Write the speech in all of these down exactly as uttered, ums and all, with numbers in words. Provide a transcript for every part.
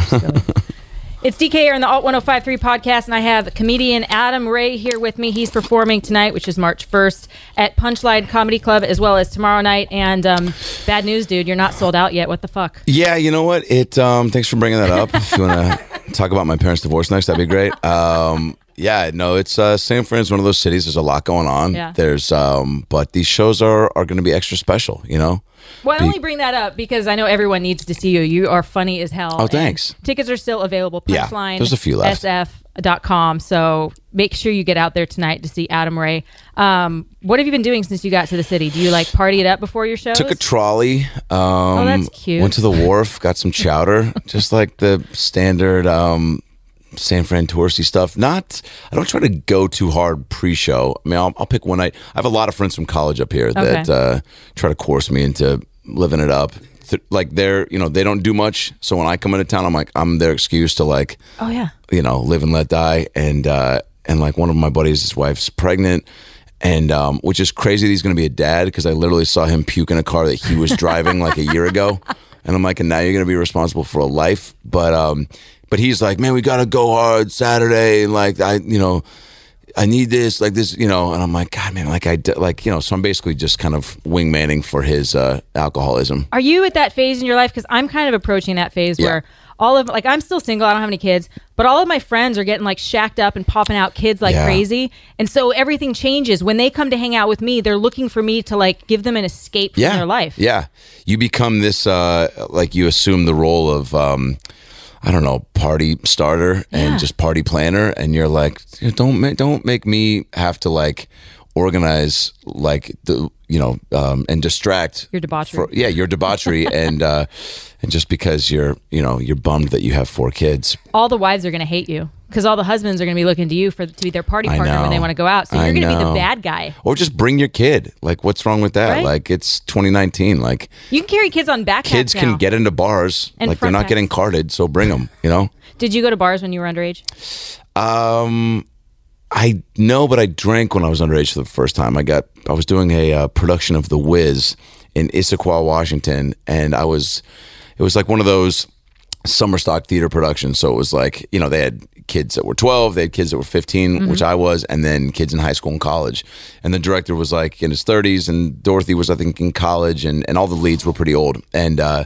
silly. It's D K here on the Alt one oh five point three podcast, and I have comedian Adam Ray here with me. He's performing tonight, which is March first, at Punchline Comedy Club, as well as tomorrow night. And um, bad news, dude, you're not sold out yet. What the fuck? Yeah, you know what? It. Um, thanks for bringing that up. If you want to talk about my parents' divorce next, that'd be great. Um, yeah, no, it's uh, San Fran's one of those cities. There's a lot going on. Yeah. There's, um, but these shows are are going to be extra special. You know. Well, I only bring that up because I know everyone needs to see you. You are funny as hell. Oh, thanks. Tickets are still available. Punchline. Yeah, there's a few left. S F dot com. So make sure you get out there tonight to see Adam Ray. Um, what have you been doing since you got to the city? Do you like party it up before your shows? Took a trolley. Um, oh, that's cute. Went to the wharf, got some chowder, just like the standard um, San Fran touristy stuff. Not, I don't try to go too hard pre-show. I mean, I'll, I'll pick one night. I have a lot of friends from college up here Okay. that uh, try to coerce me into living it up. Th- like they're, you know, they don't do much. So when I come into town, I'm like, I'm their excuse to like, Oh, yeah. you know, live and let die. And uh, and like one of my buddies, his wife's pregnant, and um, which is crazy that he's going to be a dad because I literally saw him puke in a car that he was driving like a year ago. And I'm like, and now you're going to be responsible for a life. But um, but he's like, man, we got to go hard Saturday. And like, I, you know, I need this, like this, you know. And I'm like, God, man, like I, like, you know, so I'm basically just kind of wingmanning for his uh, alcoholism. Are you at that phase in your life? Because I'm kind of approaching that phase Yeah. where all of, like, I'm still single. I don't have any kids, but all of my friends are getting like shacked up and popping out kids like Yeah. crazy. And so everything changes. When they come to hang out with me, they're looking for me to like give them an escape from Yeah. their life. Yeah. You become this, uh, like you assume the role of, um, I don't know, party starter Yeah. and just party planner. And you're like, don't make, don't make me have to like organize like the, you know, um, and distract Your debauchery. for- yeah, your debauchery. and, uh, and just because you're, you know, you're bummed that you have four kids. All the wives are going to hate you because all the husbands are going to be looking to you for to be their party I partner when they know. want to go out. So I you're going to be the know. bad guy. Or just bring your kid. Like, what's wrong with that? Right? Like, it's twenty nineteen. Like, You can carry kids on backpacks kids now. can get into bars. And like, they're front not packs. getting carded, so bring them, you know? Did you go to bars when you were underage? Um, I know, but I drank when I was underage for the first time. I got, I was doing a uh, production of The Wiz in Issaquah, Washington, and I was, it was like one of those summer stock theater productions. So it was like, you know, they had kids that were twelve, they had kids that were fifteen, which I was, and then kids in high school and college. And the director was like in his thirties, and Dorothy was, I think, in college, and, and all the leads were pretty old. And, uh,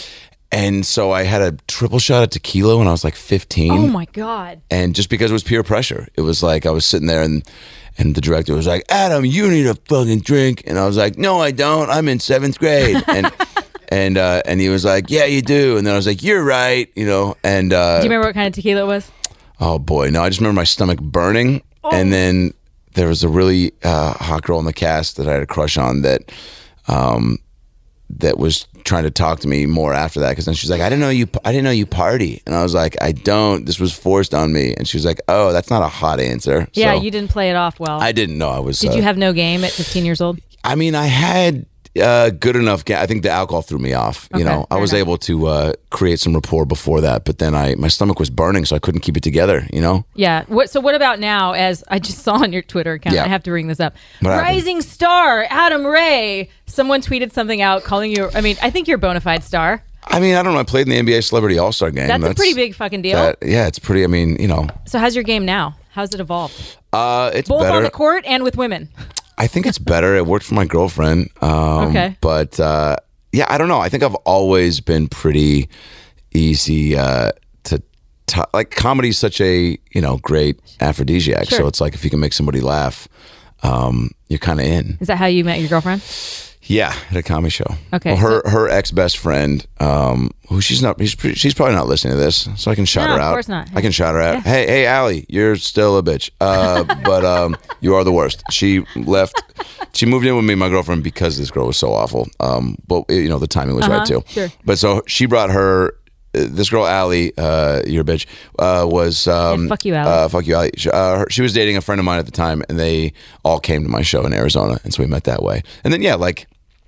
and so I had a triple shot of tequila when I was like fifteen. Oh my God. And just because it was peer pressure, it was like I was sitting there and and the director was like, Adam, you need a fucking drink. And I was like, no, I don't. I'm in seventh grade. And and uh, and he was like, yeah, you do. And then I was like, you're right. You know, and uh, Do you remember what kind of tequila it was? oh boy, no, I just remember my stomach burning. Oh. And then there was a really uh, hot girl in the cast that I had a crush on that um, that was trying to talk to me more after that, because then she's like, I didn't know you I didn't know you party. And I was like, I don't, this was forced on me. And she was like, oh, that's not a hot answer. Yeah, So you didn't play it off well. I didn't know I was Did uh, you have no game at fifteen years old? I mean, I had uh, good enough ga- I think the alcohol threw me off. You Okay, know, I fair was enough. able to uh, create some rapport before that, but then I my stomach was burning, so I couldn't keep it together, you know? Yeah. What? So what about now? As I just saw on your Twitter account, Yeah. I have to bring this up. What happened? Rising star Adam Ray. Someone tweeted something out calling you. I mean, I think you're a bona fide star. I mean, I don't know. I played in the N B A Celebrity All-Star Game. That's, a pretty big fucking deal. that- yeah, it's pretty, I mean, you know, So how's your game now? How's it evolved? uh, it's Both better. on the court and with women. I think it's better. It worked for my girlfriend. Um, Okay. But uh, yeah, I don't know. I think I've always been pretty easy uh, to t- like. Comedy's such a you know great aphrodisiac. Sure. So it's like if you can make somebody laugh, um, you're kind of in. Is that how you met your girlfriend? Yeah, at a comedy show. Okay, Well, her her ex best friend, um, who she's not, she's pretty, she's probably not listening to this, so I can shout No, her of out. course not. I can shout her out. Yeah. Hey, hey, Allie, you're still a bitch, uh, but um, you are the worst. She left. She moved in with me, and my girlfriend, because this girl was so awful. Um, but you know the timing was right Uh-huh, too. sure. But so she brought her. Uh, this girl, Allie, uh, you're a bitch, uh, was um, Yeah, fuck you, Allie. Uh, fuck you, Allie. She, uh, her, she was dating a friend of mine at the time, and they all came to my show in Arizona, and so we met that way. And then yeah, like.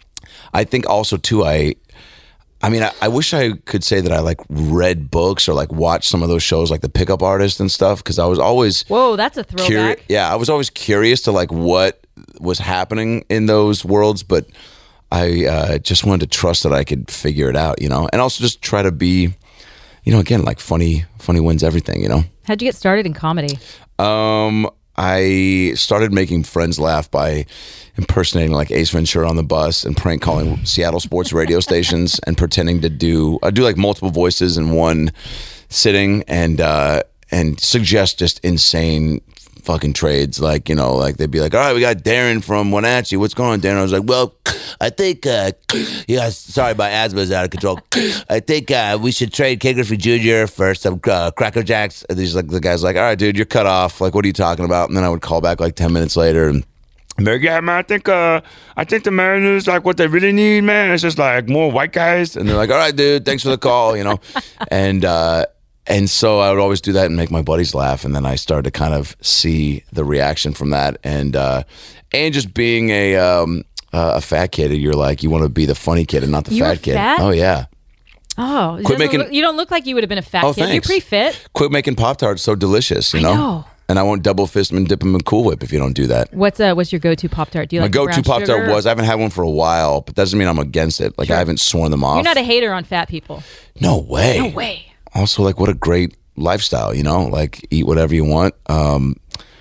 I think also too, I, I mean, I, I wish I could say that I like read books or like watched some of those shows like The Pickup Artist and stuff, because I was always Whoa, that's a throwback. curi- yeah, I was always curious to like what was happening in those worlds, but I uh, just wanted to trust that I could figure it out, you know, and also just try to be you know, again, like funny, funny wins everything, you know? How'd you get started in comedy? Um, I started making friends laugh by impersonating like Ace Ventura on the bus and prank calling Seattle sports radio stations and pretending to do, I do like multiple voices in one sitting and, uh, and suggest just insane fucking trades. Like, you know, like they'd be like, all right, we got Darren from Wenatchee. What's going on, Darren? I was like, well, I think, uh, yeah, sorry, my asthma's out of control. I think uh, we should trade Ken Griffey Junior for some uh, Cracker Jacks. And these like the guy's like, all right, dude, you're cut off. Like, what are you talking about? And then I would call back like ten minutes later and I'm like, yeah, man, I think uh, I think the Mariners, like, what they really need, man, is just like more white guys. And they're like, all right, dude, thanks for the call, you know. And uh, and so I would always do that and make my buddies laugh. And then I started to kind of see the reaction from that. And uh, and just being a um, uh, a fat kid, you're like, you want to be the funny kid and not the You fat were kid. fat? Oh, yeah. Oh, it Quit doesn't making- look- you don't look like you would have been a fat Oh, kid. You're thanks. pretty fit. Quit making Pop-Tarts so delicious, you I know? know. And I won't double fist them and dip them in Cool Whip if you don't do that. What's uh what's your go-to Pop-Tart? Do you My like the go-to brown Pop Tart sugar? was, I haven't had one for a while, but that doesn't mean I'm against it. Like, Sure. I haven't sworn them off. You're not a hater on fat people. No way. No way. Also, like, what a great lifestyle, you know? Like, eat whatever you want. Um,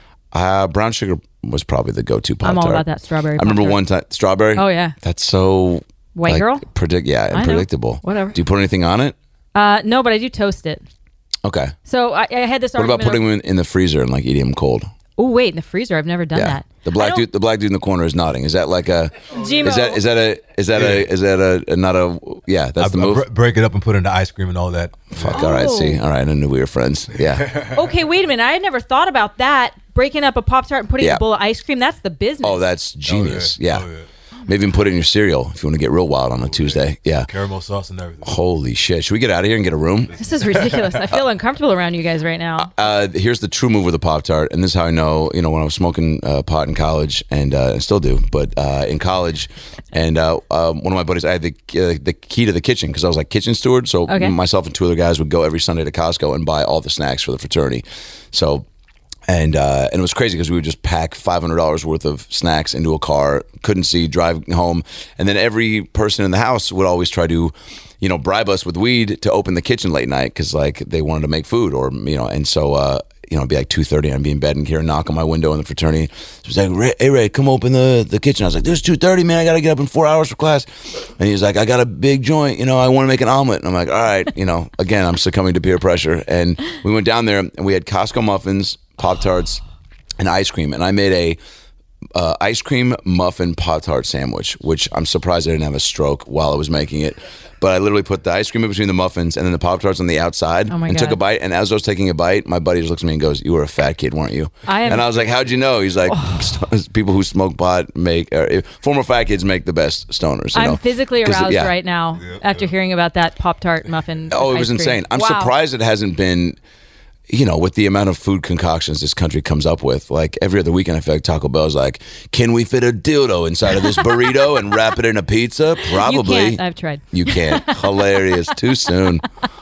uh, brown sugar was probably the go-to Pop I'm Tart. all about that strawberry I remember Pop-Tart. one time, strawberry? Oh, yeah. That's so... White like, girl? Predict, yeah, know. unpredictable. Whatever. Do you put anything on it? Uh, no, but I do toast it. Okay. So I, I had this What argument. about putting them in, in the freezer and, like, eating them cold? Oh, wait, in the freezer. I've never done Yeah. that. The I black don't- dude, the black dude in the corner is nodding. Is that like a? Gmo. Is that is that a? Is that a? Is that a? Not a? Yeah, that's the I, I move. br- break it up and put it in the ice cream and all that. Fuck. All right. Oh. See. All right. I knew we were friends. Yeah. Okay, wait a minute. I had never thought about that. Breaking up a Pop-Tart and putting Yeah. in a bowl of ice cream. That's the business. Oh, that's genius. Oh, yeah. yeah. Oh, yeah. Maybe even put it in your cereal if you want to get real wild on a Tuesday. Yeah. Caramel sauce and everything. Holy shit. Should we get out of here and get a room? This is ridiculous. I feel uncomfortable around you guys right now. Uh, here's the true move with a Pop-Tart, and this is how I know, you know, when I was smoking uh, pot in college, and uh, I still do, but uh, in college, and uh, um, one of my buddies, I had the uh, the key to the kitchen because I was like kitchen steward, so Okay. myself and two other guys would go every Sunday to Costco and buy all the snacks for the fraternity. So, and uh, and it was crazy because we would just pack five hundred dollars worth of snacks into a car, couldn't see, drive home, and then every person in the house would always try to, you know, bribe us with weed to open the kitchen late night because like they wanted to make food or you know, and so uh, you know, it'd be like two thirty, I'd be in bed and hear a knock on my window in the fraternity. So he's like, Ray, hey Ray, come open the the kitchen. I was like, there's two thirty, man. I got to get up in four hours for class. And he was like, I got a big joint, you know, I want to make an omelet. And I'm like, all right, you know, again, I'm succumbing to peer pressure. And we went down there and we had Costco muffins, Pop-Tarts, and ice cream, and I made a uh, ice cream muffin Pop-Tart sandwich, which I'm surprised I didn't have a stroke while I was making it. But I literally put the ice cream in between the muffins and then the Pop-Tarts on the outside Oh my and God. took a bite. And as I was taking a bite, my buddy just looks at me and goes, "You were a fat kid, weren't you?" I am- and I was like, "How'd you know?" He's like, "People who smoke pot make or, if, former fat kids make the best stoners." You I'm know? physically 'Cause, aroused yeah. right now after hearing about that Pop-Tart muffin. Oh, it ice was cream. insane. I'm Wow. surprised it hasn't been, you know, with the amount of food concoctions this country comes up with. Like every other weekend, I feel like Taco Bell's like, can we fit a dildo inside of this burrito and wrap it in a pizza? Probably. You can't. I've tried. You can't. Hilarious. Too soon.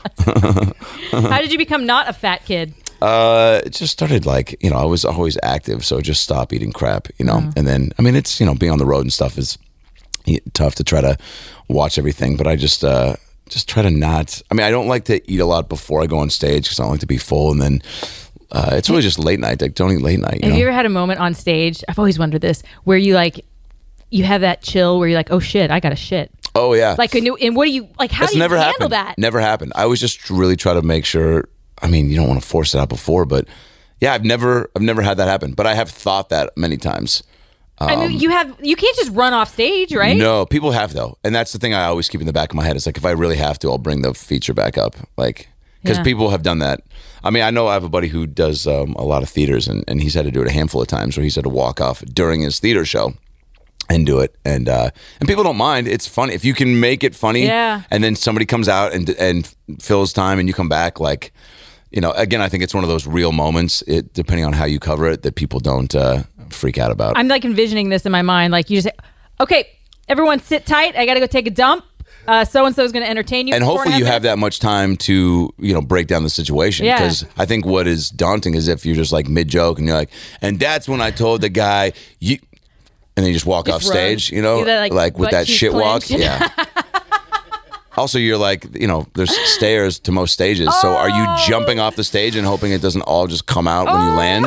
How did you become not a fat kid? Uh, it just started like, you know, I was always active, so just stop eating crap, you know. Mm. And then, I mean, it's, you know, being on the road and stuff is tough to try to watch everything, but I just, uh, just try to not. I mean, I don't like to eat a lot before I go on stage because I don't like to be full, and then uh, it's really just late night. Like, don't eat late night. You Have know? you ever had a moment on stage? I've always wondered this, where you like, you have that chill where you're like, oh shit, I got to shit. oh yeah, Like, and and what do you like? How that's do you never handle happened. that? Never happened. I was just really try to make sure. I mean, you don't want to force it out before, but yeah, I've never, I've never had that happen. But I have thought that many times. I mean, you have you can't just run off stage, right? No, people have though, and that's the thing I always keep in the back of my head. It's like if I really have to, I'll bring the feature back up, like because Yeah. people have done that. I mean, I know I have a buddy who does um, a lot of theaters, and, and he's had to do it a handful of times where he's had to walk off during his theater show and do it, and uh, and people don't mind. It's funny if you can make it funny, Yeah. and then somebody comes out and and fills time, and you come back like. You know, again, I think it's one of those real moments, it, depending on how you cover it, that people don't uh, freak out about. I'm like envisioning this in my mind. Like you just say, okay, everyone sit tight. I got to go take a dump. Uh, so and so is going to entertain you. and for four hopefully a you half have that much time to, you know, break down the situation. Yeah. Because I think what is daunting is if you're just like mid joke and you're like, and that's when I told the guy, you, and then you just walk Just off run. stage, you know, Do that, like, like, with butt that cheek shit walk. clench. Yeah. Also, you're like, you know, there's stairs to most stages. So are you jumping off the stage and hoping it doesn't all just come out when you land?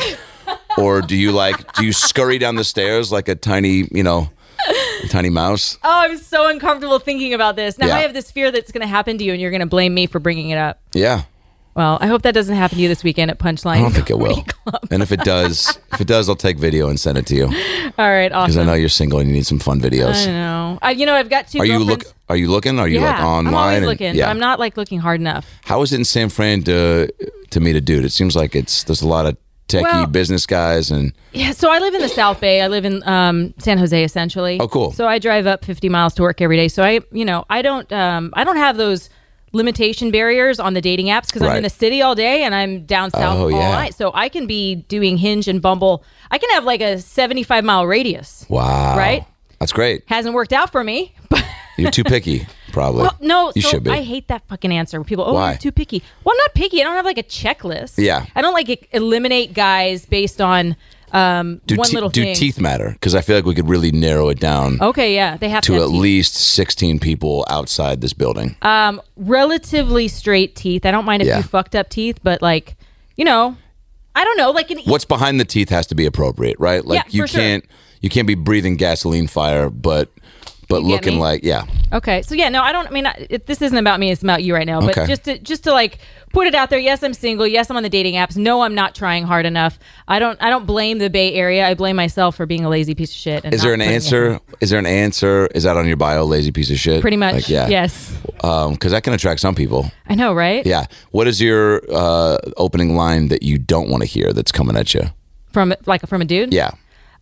Or do you like, do you scurry down the stairs like a tiny, you know, a tiny mouse? Oh, I'm so uncomfortable thinking about this. Now Yeah. I have this fear that's going to happen to you and you're going to blame me for bringing it up. Yeah. Well, I hope that doesn't happen to you this weekend at Punchline. I don't think it will. Comedy Club. And if it does, if it does, I'll take video and send it to you. All right, awesome. Because I know you're single and you need some fun videos. I know. I, you know, I've got two Are you girlfriends. look? Are you looking? Are you yeah, like online? I'm always and- looking, yeah. but I'm not like looking hard enough. How is it in San Fran to to meet a dude? It seems like it's there's a lot of techie Well- business guys and Yeah, so I live in the South Bay. I live in um, San Jose, essentially. Oh, cool. So I drive up fifty miles to work every day. So I, you know, I don't, um, I don't have those limitation barriers on the dating apps because I'm Right. in the city all day and I'm down south Oh, all yeah. night. So I can be doing Hinge and Bumble. I can have like a seventy-five mile radius. wow, Right? That's great. Hasn't worked out for me, but. You're too picky, probably. Well, no, you so should be. I hate that fucking answer. Where people, oh, Why? you're too picky. Well, I'm not picky. I don't have like a checklist. Yeah. I don't like e- eliminate guys based on um, do one te- little do thing. teeth matter? Because I feel like we could really narrow it down Okay, yeah, they have to, to have at teeth. least sixteen people outside this building. Um, relatively straight teeth. I don't mind if Yeah. you fucked up teeth, but like, you know, I don't know, like an What's behind the teeth has to be appropriate, right? Like Yeah, you for sure. can't you can't be breathing gasoline fire, but but You get looking me? like yeah. Okay, so yeah, no, I don't. I mean, I- it, this isn't about me; it's about you right now. But Okay. just to just to like put it out there. Yes, I'm single. Yes, I'm on the dating apps. No, I'm not trying hard enough. I don't. I don't blame the Bay Area. I blame myself for being a lazy piece of shit. And Is not there an putting it- answer? Is there an answer? Is that on your bio, lazy piece of shit? Pretty much. Like, yeah. Yes. Um, because that can attract some people. I know, right? Yeah. What is your uh, opening line that you don't want to hear that's coming at you? From like from a dude. Yeah.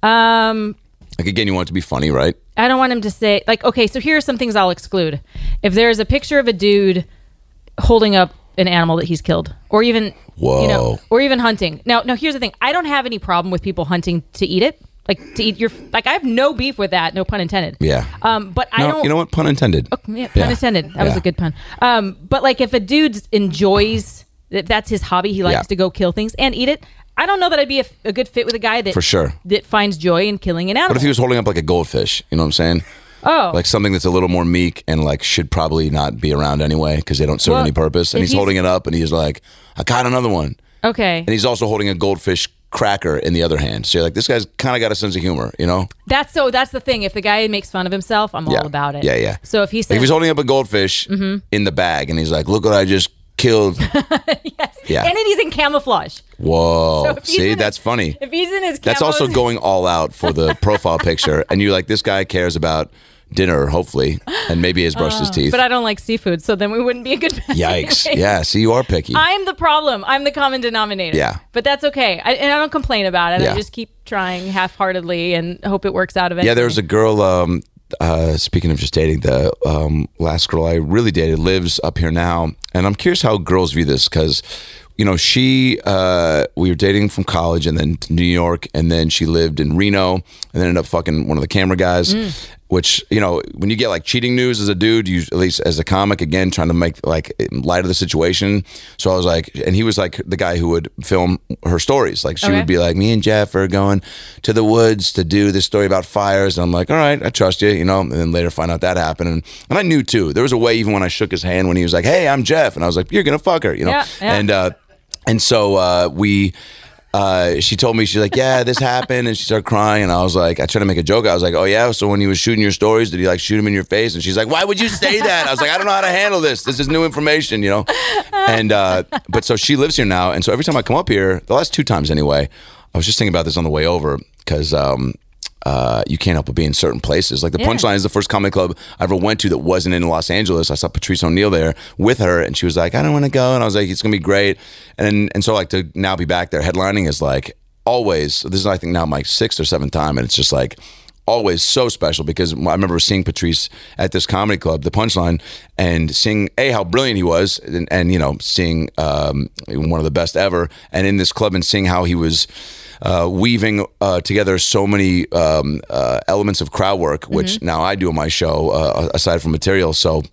Um, Like again, you want it to be funny, right? I don't want him to say like, okay, so here are some things I'll exclude. If there's a picture of a dude holding up an animal that he's killed, or even Whoa. you know, or even hunting. Now, now here's the thing: I don't have any problem with people hunting to eat it, like to eat your like. I have no beef with that, no pun intended. Yeah. Um, but I No, don't. you know what? Pun intended. Yeah, pun Yeah. intended. That was Yeah. a good pun. Um, but like if a dude enjoys, if that's his hobby, he likes Yeah. to go kill things and eat it. I don't know that I'd be a, a good fit with a guy that For sure. that finds joy in killing an animal. What if he was holding up like a goldfish? You know what I'm saying? oh, Like something that's a little more meek and like should probably not be around anyway because they don't serve Well, any purpose. And if he's he's- holding it up and he's like, I caught another one. okay. And he's also holding a goldfish cracker in the other hand. So you're like, this guy's kind of got a sense of humor, you know? That's so. That's the thing. If the guy makes fun of himself, I'm Yeah. all about it. Yeah, yeah. So if he Like says, if he's holding up a goldfish in the bag and he's like, look what I just killed. yes, Yeah. and then he's in camouflage. Whoa. So if he's See, in that's his- funny. If he's in his, That's camos- also going all out for the profile picture. And you're like, this guy cares about dinner, hopefully, and maybe has brushed his teeth. But I don't like seafood, so then we wouldn't be a good match. Yikes. anyway. Yeah, see, you are picky. I'm the problem. I'm the common denominator. Yeah. But that's okay. I, and I don't complain about it. Yeah. I just keep trying half-heartedly and hope it works out eventually. Yeah, there was a girl, um, uh, speaking of just dating, the um, last girl I really dated lives up here now. And I'm curious how girls view this because, you know, she, uh, we were dating from college and then to New York, and then she lived in Reno and then ended up fucking one of the camera guys. Which, you know, when you get like cheating news as a dude, you at least as a comic, again, trying to make like light of the situation. So I was like, and he was like the guy who would film her stories. Like she Okay. would be like, me and Jeff are going to the woods to do this story about fires. And I'm like, all right, I trust you, you know, and then later find out that happened. And, and I knew too, there was a way even when I shook his hand when he was like, hey, I'm Jeff. And I was like, you're going to fuck her, you know? Yeah, yeah. And, uh, and so uh, we, uh, she told me, she's like, yeah, this happened. And she started crying. And I was like, I tried to make a joke. I was like, oh, yeah. So when he was shooting your stories, did he like shoot him in your face? And she's like, why would you say that? I was like, I don't know how to handle this. This is new information, you know? And, uh, but so she lives here now. And so every time I come up here, the last two times anyway, I was just thinking about this on the way over because, um, Uh, you can't help but be in certain places. Like the Yeah. Punchline is the first comedy club I ever went to that wasn't in Los Angeles. I saw Patrice O'Neill there with her, and she was like, "I don't want to go," and I was like, "It's gonna be great." And and so like to now be back there headlining is like always. This is I think now my sixth or seventh time, and it's just like always so special because I remember seeing Patrice at this comedy club, the Punchline, and seeing a how brilliant he was, and, and you know seeing um, one of the best ever, and in this club and seeing how he was. Uh, weaving uh, together so many um, uh, elements of crowd work, which now I do on my show, uh, aside from material. So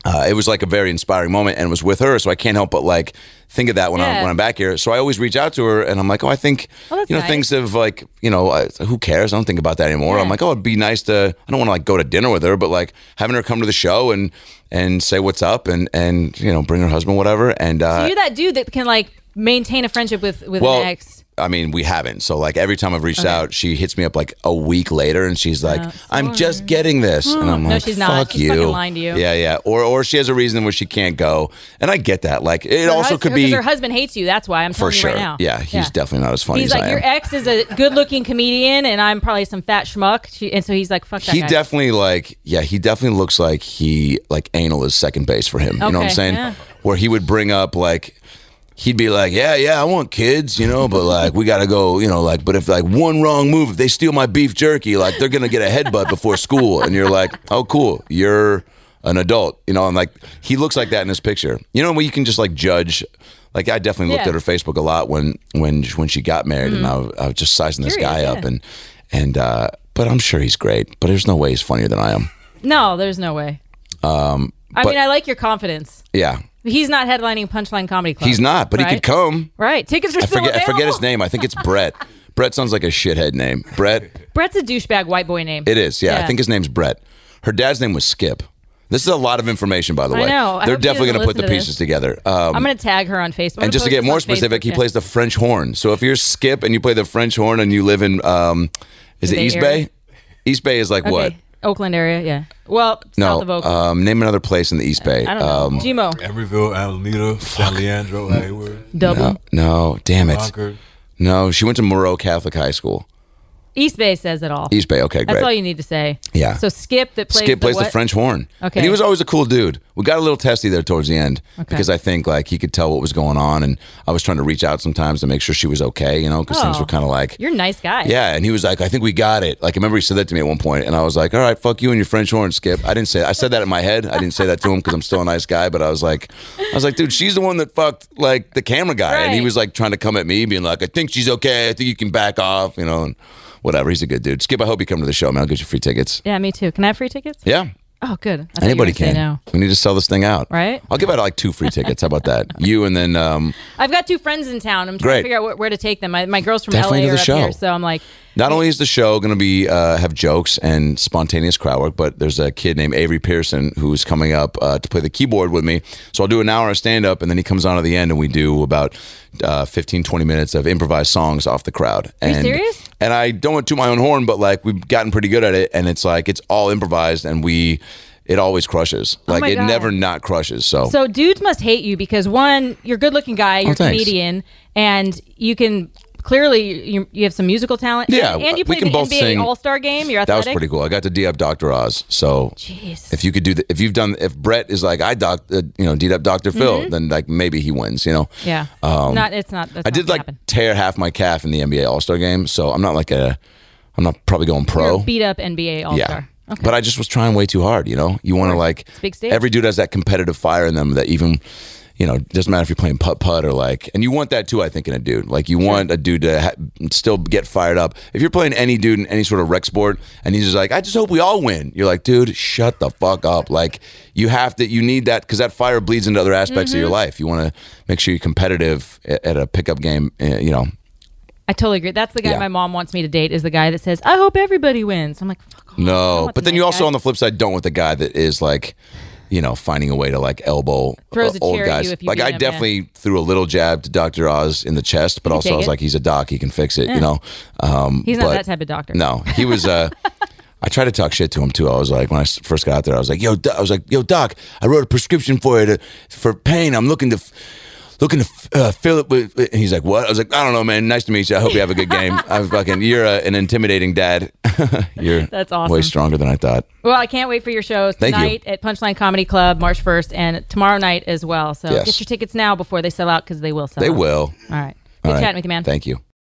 uh, it was like a very inspiring moment, and it was with her, so I can't help but like think of that when Yeah. I'm when I'm back here. So I always reach out to her, and I'm like, oh, I think Oh, that's you know nice. things have like you know uh, who cares? I don't think about that anymore. Yeah. I'm like, oh, it'd be nice to. I don't want to like go to dinner with her, but like having her come to the show and and say what's up and and you know bring her husband, whatever. And uh, So you're that dude that can like maintain a friendship with with well, an ex. I mean, we haven't. So like every time I've reached Okay. out, she hits me up like a week later, and she's like, Oh, "I'm just getting this," and I'm No, like, she's not. "Fuck She's you." fucking lying to you. Yeah, yeah. Or or she has a reason where she can't go, and I get that. Like it Her also hus- could because be her husband hates you. That's why I'm for telling you sure. right now. Yeah, he's definitely not as funny He's as like, I your am. ex is a good-looking comedian, and I'm probably some fat schmuck. She, and so he's like, fuck that He guy. definitely like yeah, he definitely looks like he like anal is second base for him. You know what I'm Okay, saying? yeah. Where he would bring up like. He'd be like, yeah, yeah, I want kids, you know, but like we gotta go, you know, like, but if like one wrong move, if they steal my beef jerky, like they're gonna get a headbutt before school, and you're like, oh, cool, you're an adult, you know, and like he looks like that in this picture, you know, where you can just like judge. Like I definitely looked Yeah. at her Facebook a lot when when when she got married, and I was, I was just sizing this Curious, guy up, yeah. and and uh, but I'm sure he's great, but there's no way he's funnier than I am. No, there's no way. Um, I but- mean, I like your confidence. Yeah, He's not headlining Punchline Comedy Club. he's not, but right? he could come. Right. Tickets are I still forget I available. forget his name. I think it's Brett. Brett sounds like a shithead name. Brett. Brett's a douchebag white boy name. It is, yeah, Yeah. I think his name's Brett. Her dad's name was Skip. This is a lot of information, by the I way. know. I They're hope she definitely doesn't going to put the listen to pieces this. together. Um, I'm going to tag her on Facebook. I'm and just to gonna get post more this on specific, Facebook, he yeah. plays the French horn. So if you're Skip and you play the French horn and you live in, um, is The it Bay East Area? Bay? East Bay is like Okay. what? Oakland area, yeah. Well, No, south of Oakland. um, name another place in the East Bay. I don't know. Um, Gmo. Emeryville, Alameda, San Leandro, Hayward, Dublin. no, no, damn it. Concord. No, she went to Moreau Catholic High School. East Bay says it all. East Bay, okay, That's great. all you need to say. Yeah. So Skip that plays Skip the plays what? the French horn. Okay. And he was always a cool dude. We got a little testy there towards the end Okay. because I think like he could tell what was going on, and I was trying to reach out sometimes to make sure she was okay, you know, because things Oh. were kind of like, You're a nice guy. yeah. And he was like, I think we got it. Like I remember he said that to me at one point, and I was like, all right, fuck you and your French horn, Skip. I didn't say. I said that in my head. I didn't say that to him because I'm still a nice guy. But I was like, I was like, dude, she's the one that fucked like the camera guy, and he Right. was like trying to come at me, being like, I think she's okay. I think you can back off, you know. And, whatever. He's a good dude. Skip, I hope you come to the show, man. I'll get you free tickets. Yeah, me too. Can I have free tickets? Yeah. Oh, good. I thought you were Anybody gonna say can. no. We need to sell this thing out. Right? I'll give out like two free tickets. How about that? You and then um, I've got two friends in town. I'm trying Great. to figure out where, where to take them. My, my girls from Definitely L A to are the up show. here, so I'm like, not only is the show going to be uh, have jokes and spontaneous crowd work, but there's a kid named Avery Pearson who's coming up uh, to play the keyboard with me. So I'll do an hour of stand up, and then he comes on at the end, and we do about uh, fifteen, twenty minutes of improvised songs off the crowd. Are you and, serious? And I don't want to toot my own horn, but like we've gotten pretty good at it, and it's like it's all improvised, and we it always crushes. Like my it God. never not crushes. So, so dudes must hate you because one, you're a good looking guy, you're a Oh, thanks. comedian, and you can clearly you, you have some musical talent. Yeah, and, and you we played can the both N B A sing. All Star game. You're that was athletic. pretty cool. I got to D up Doctor Oz. So Jeez. if you could do the, if you've done, if Brett is like I doc, uh, you know, D up Doctor Phil, then like maybe he wins. You know. Mm-hmm. Yeah. Um, not. It's not. That's I not did gonna like happen. tear half my calf in the N B A All Star game, so I'm not like a, I'm not probably going pro. You're a beat up N B A All yeah. Star. Okay. But I just was trying way too hard. You know, you want to like a big stage. every dude has that competitive fire in them that even. You know, doesn't matter if you're playing putt putt or like, and you want that too. I think in a dude, like you want a dude to ha- still get fired up. If you're playing any dude in any sort of rec sport, and he's just like, I just hope we all win. You're like, dude, shut the fuck up. Like you have to, you need that because that fire bleeds into other aspects Mm-hmm. of your life. You want to make sure you're competitive at, at a pickup game. uh, You know, I totally agree. That's the guy Yeah. my mom wants me to date. Is the guy that says, "I hope everybody wins." I'm like, fuck off. I don't no. want But the then you nice also guy. on the flip side don't want the guy that is like. You know, finding a way to like elbow Throws uh, a old chair at guys. you if you like beat I him, definitely threw a little jab to Doctor Oz in the chest, but can also I take was it. like, he's a doc, he can fix it. You know, um, He's not but- that type of doctor. No, he was. Uh, I tried to talk shit to him too. I was like, when I s- first got out there, I was like, "Yo, doc, I was like, yo, doc, I wrote a prescription for you to, for pain. I'm looking to, f- looking to f- uh, fill it with." And he's like, "What?" I was like, "I don't know, man. Nice to meet you. I hope you have a good game." I'm fucking. You're uh, an intimidating dad. You're That's awesome. way stronger than I thought. Well, I can't wait for your shows Thank you. tonight at Punchline Comedy Club, March first, and tomorrow night as well. So Yes. get your tickets now before they sell out because they will sell They out. will. All right. All Good right. chatting with you, man. Thank you.